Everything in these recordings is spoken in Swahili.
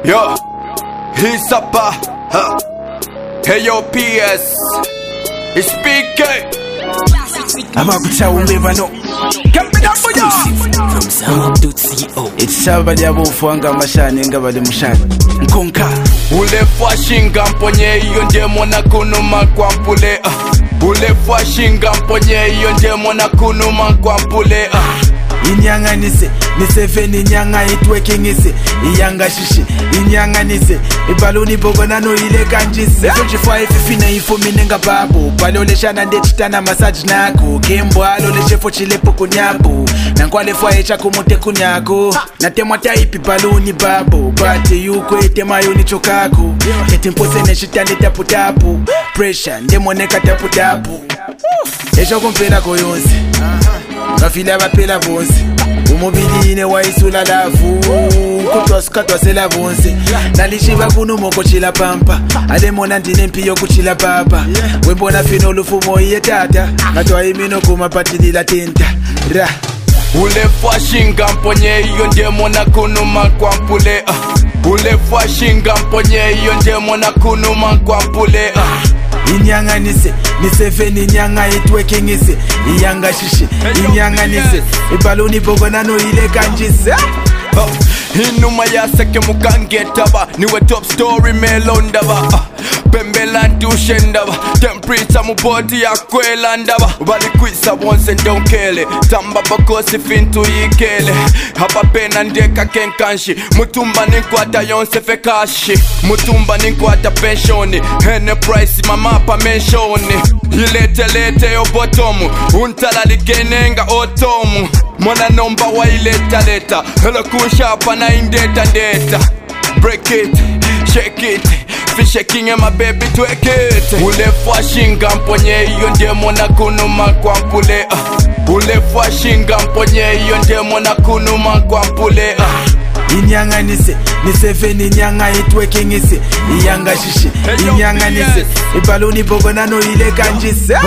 Yo, he's up. Hey yo, PS. It's PK. I'm a good child, never know. Exclusive from Sound.co. It's Shabba Diabo Fuanga Mashani and Gabba de Mushani. Nkonka. Ule fashinga mponye iyo nje mwana kunuma kwa mpule. Ule fashinga mponye iyo nje mwana kunuma kwa mpule. Inyanga nise, nise feni nyanga itweki ngise. Iyanga shishi, inyanga nise. Ibaluni bogona no ile kanjise. Sonchi fwa ififina ifo minenga babu. Palole shana ndechitana massage nako. Kembo alole shefo chilepo kunyabu. Nankwale fwa echa kumute kunyako. Natemwa taipi baluni babu. Bate yuko etema yoni chokako. Etimpose neshitani tapu tapu. Pressure, ndemoneka tapu tapu. Esho kumpela koyonsi. Ngafile abapela bonse umubili ine wayisula lavu kutwa sela bonse nalishiba kuno moko chila pampa alemona ndine mpiyo kuchila papa wembona fino lufumo iye tata ngatwa imino kumapatilila tenta ra ule fashinga mponye iyo ndiye mwana kunuma kwa mpule. Ule fashinga mponye iyo ndiye mwana kunuma kwa mpule. Inyanga nise, nise feni inyanga itweki ngise. Iyanga shishi, inyanga nise. Ibaluni bogona no ile kanjise. Inuma ya seke mukangetaba. Niwe top story melondaba. Bembela ntushendaba. Temperature mubodi ya kwelandaba. Ubali kwisa once and don't kill it. Tamba bakosi fintu yikele. Hapa pena ndeka kenkanshi. Mutumba ninkwata yonse fekashi. Mutumba ninkwata pensioni. Hene price mamapa mensioni. Ilete yo botomu. Untala likenenga otomu. Mwana nomba wa ileta leta. Hello kunshapa na indeta ndeta. Break it, shake it. Fish shaking and my baby twerk it. Ule fashinga mponye iyo ndiye mwana kunuma kwa mpule. Ule fashinga mponye iyo ndiye mwana kunuma kwa mpule. Inyanga nise, nise feni nyanga itweki ngise. Iyanga shishi, inyanga nise. Ibaluni bogona no ile kanjise.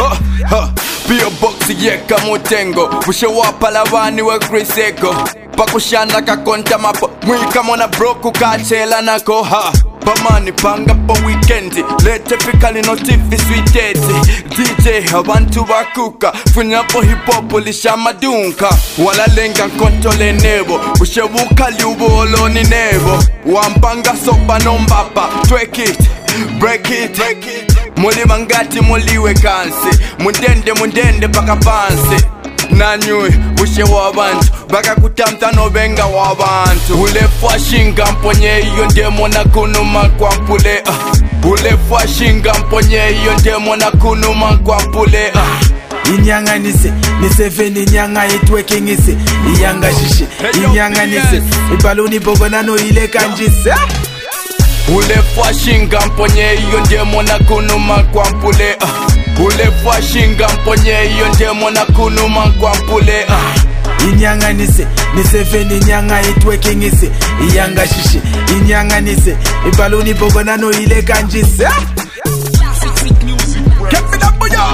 Pio boxi yeka mutengo. Pushe wapa lavani wa griseko. Pakushanda kakonta mapo. Mwika mwana broku kachela nako Pamani panga pa weekendi. Lete fikali no tifi sweeteti. DJ abantu bakuka. Funyapo hip hop lisha madunka. Wala lenga kontole nebo. Ushebuka liubo ni nebo. Wampanga sopa no mbapa. Twerk it, break it. Muli mangati muliwe kansi. Mundende paka pansi. Nanywe ushe wabantu baka kutamta no benga wabantu. Ule fashinga mponye iyo ndiye mwana kunuma kwa mpule. Ule fashinga mponye iyo ndiye mwana kunuma kwa mpule. Inyanga nise, nise feni nyanga itweki ngise. Iyanga shishi, inyanga nise. Ibaluni bogona no ile kanjise. Ule fashinga mponye iyo ndiye mwana kunuma kwa mpule. Ule fashinga mponye iyo ndiye mwana kunuma kwa mpule. Inyanga nise, nise feni nyanga itweki ngise. Iyanga shishi, inyanga nise. Ibaluni bogona no ile kanjise. Keep it up, boyo.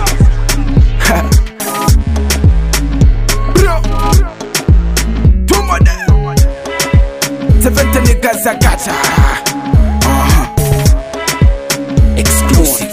Bro, tumode 70 niggas a gata. Exclusive.